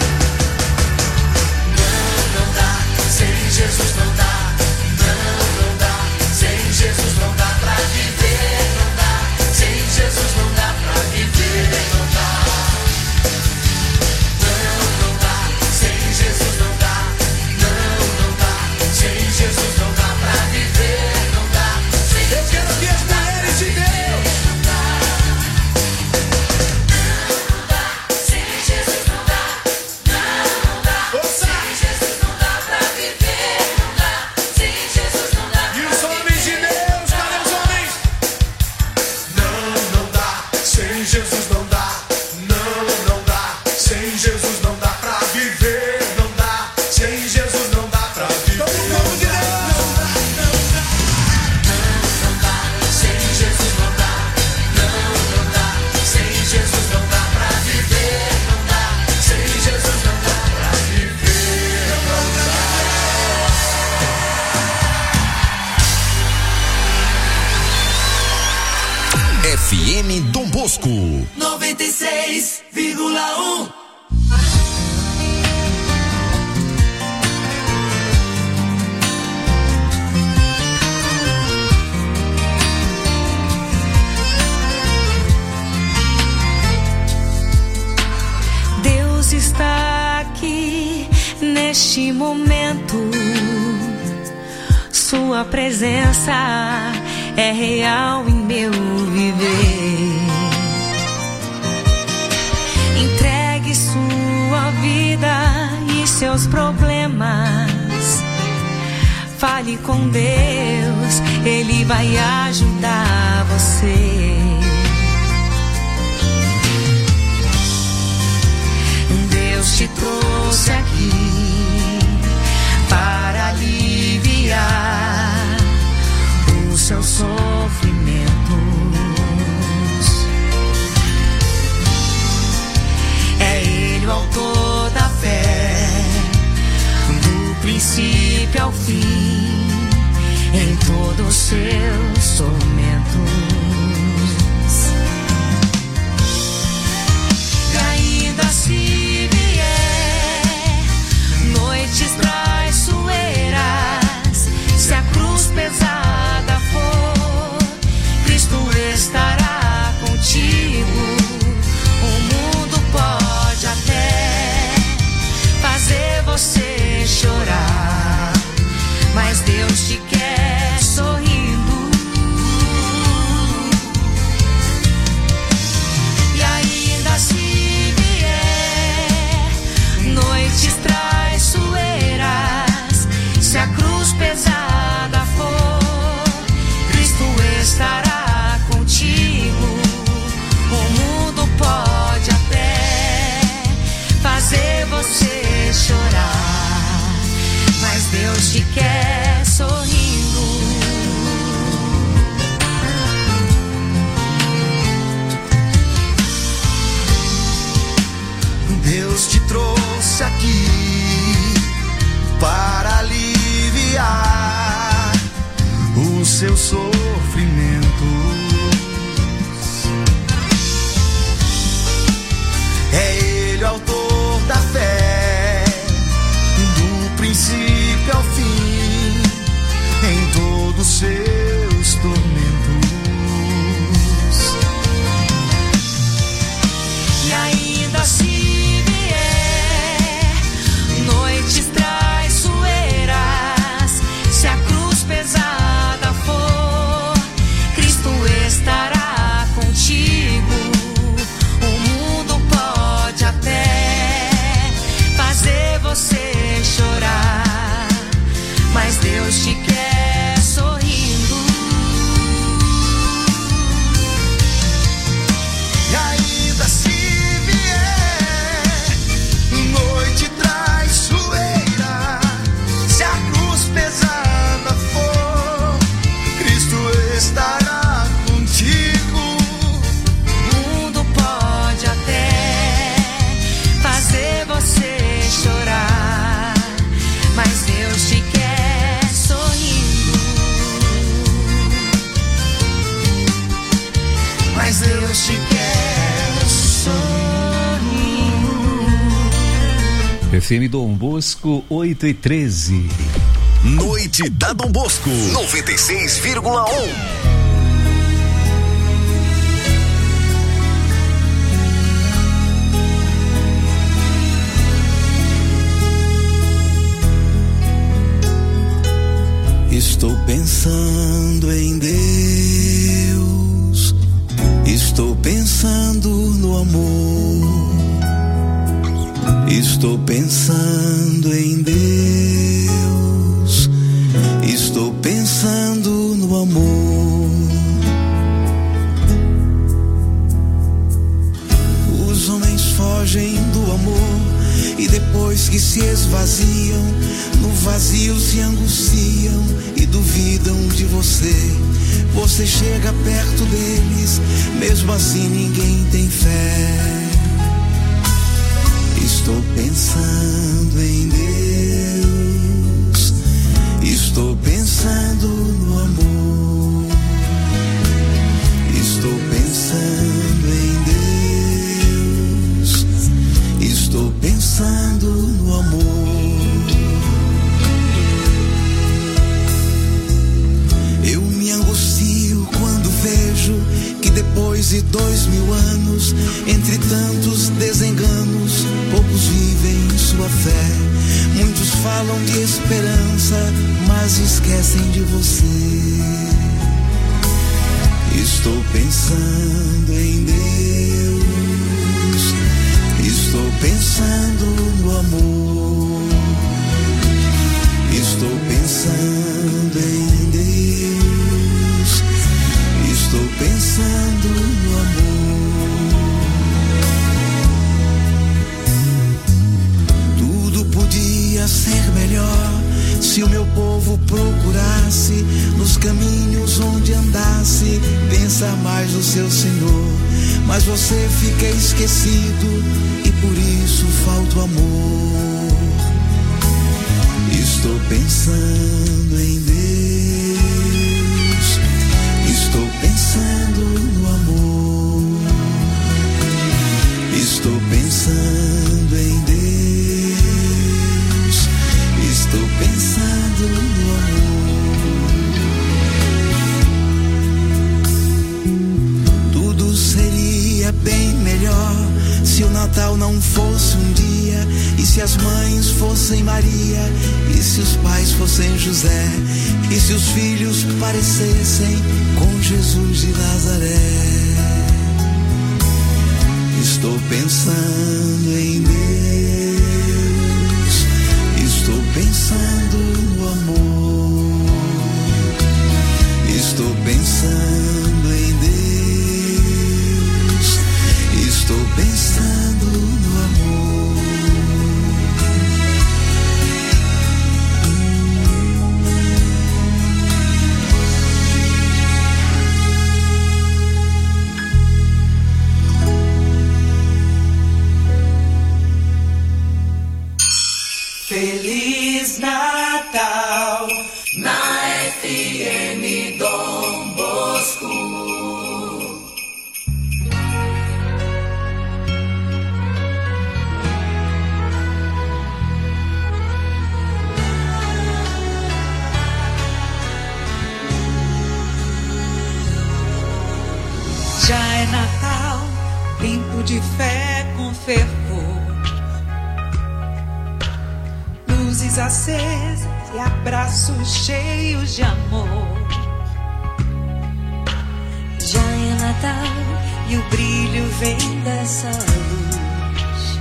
não, não dá, sem Jesus não dá. Não, não dá, sem Jesus não dá pra viver. Não dá, sem Jesus não dá pra viver. Não dá, não, não dá, sem Jesus não dá. Não, não dá, sem Jesus não dá pra viver. Não dá, sem eu quero ver as mulheres de Deus. Não dá, não dá, sem Jesus não dá. Não, não dá, sem Jesus não dá pra viver. Não dá, sem Jesus não dá. E os homens de Deus, cadê os homens? Não, não dá, sem Jesus não dá. Não, não dá, sem Jesus não dá pra viver. Não dá, sem Jesus não dá pra viver. Todo mundo de Deus. Não dá, não dá, sem Jesus não dá. Não, não dá, sem Jesus não dá pra viver. Não dá, sem Jesus não dá pra viver. Não dá. F M Dom Bosco. noventa e seis vírgula um. Deus está aqui neste momento. Sua presença é real em meu viver. Entregue sua vida e seus problemas. Fale com Deus, Ele vai ajudar você. Deus te trouxe aqui para aliviar os seus sofrimentos. É Ele o autor da fé, do princípio ao fim, em todos os seus tormentos. E ainda se vier noites traiçoeiras, se a cruz pesada for, Cristo estará contigo. O mundo pode até fazer você chorar, mas Deus te quer sorrindo. E ainda se vier noites traiçoeiras, se a cruz pesada for, Cristo estará contigo. O mundo pode até fazer você chorar, mas Deus te quer sorrindo. Deus te trouxe aqui para aliviar os seus sofrimentos. É Ele o autor da fé, do princípio ao fim, em todos os seus tormentos. E ainda se vier noites traiçoeiras, se a cruz pesada for, Cristo estará contigo. O mundo pode até fazer você chorar, mas Deus te quer sorrindo. E ainda se vier noite traiçoeira, se a cruz pesada for, Cristo estará contigo. O mundo pode até fazer você chorar, mas Deus te quer sorrindo. Mas Deus te quer sorrindo. F M Dom Bosco oito e treze. Noite da Dom Bosco noventa e seis vírgula um. Estou pensando em Deus, estou pensando no amor, estou pensando em Deus, estou pensando no amor. Os homens fogem do amor e depois que se esvaziam, no vazio se angustiam e duvidam de você. Você chega perto deles, mesmo assim ninguém tem fé. Estou pensando em Deus, estou pensando no amor, estou pensando em Deus, estou pensando no amor. Eu me angustio quando vejo que depois de dois mil anos, entre tantos desenganos, poucos vivem sua fé. Muitos falam de esperança, mas esquecem de você. Estou pensando em Deus, estou pensando no amor, estou pensando pensando em Deus, estou pensando no amor. Tudo podia ser melhor se o meu povo procurasse nos caminhos onde andasse, pensar mais no seu Senhor. Mas você fica esquecido e por isso falta o amor. Estou pensando em Deus, estou pensando no amor. Estou pensando em Deus, estou pensando no amor. Tudo seria bem melhor se o Natal não fosse um dia, e se as mães fossem Maria, e se os pais fossem José, e se os filhos parecessem com Jesus de Nazaré. Estou pensando em Deus, estou pensando no amor. Estou pensando em Deus, estou pensando no amor. Feliz Natal na F M Dom Bosco. Já é Natal, tempo de fé com fervor. Luzes acesas e abraços cheios de amor. Já é Natal e o brilho vem dessa luz.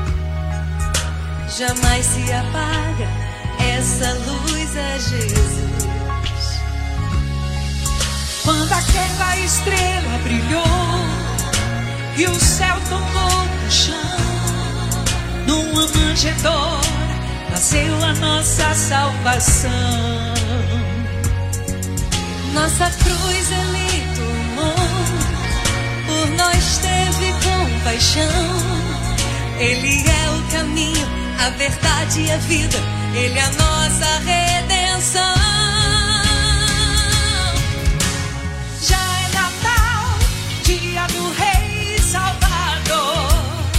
Jamais se apaga, essa luz é Jesus. Quando aquela estrela brilhou e o céu tomou o chão, numa manjedoura nasceu a nossa salvação. Nossa cruz ele tomou, por nós teve compaixão. Ele é o caminho, a verdade e a vida, ele é a nossa redenção. Já é Natal, dia do Rei Salvador.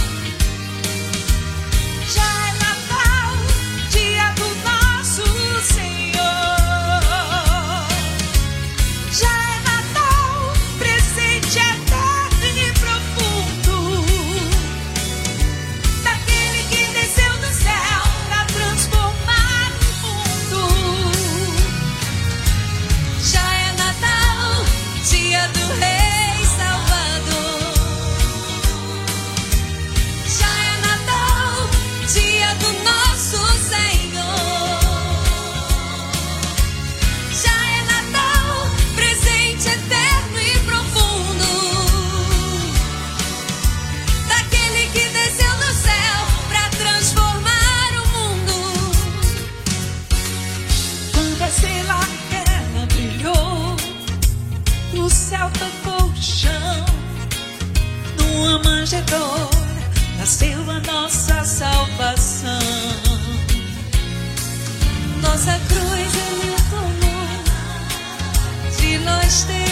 Já é Natal, dia do nosso Senhor. Já é Natal, presente eterno e profundo, daquele que desceu do céu para transformar o mundo. Já é Natal, dia do Rei Salvador. Já é Natal, dia do nosso Senhor. Já é Natal, presente eterno e profundo, daquele que desceu do céu para transformar o mundo. Quando a estrela ela brilhou, o céu tocou o chão, numa manjedoura nasceu a nossa salvação. Nossa cruz ele tomou, de nós teve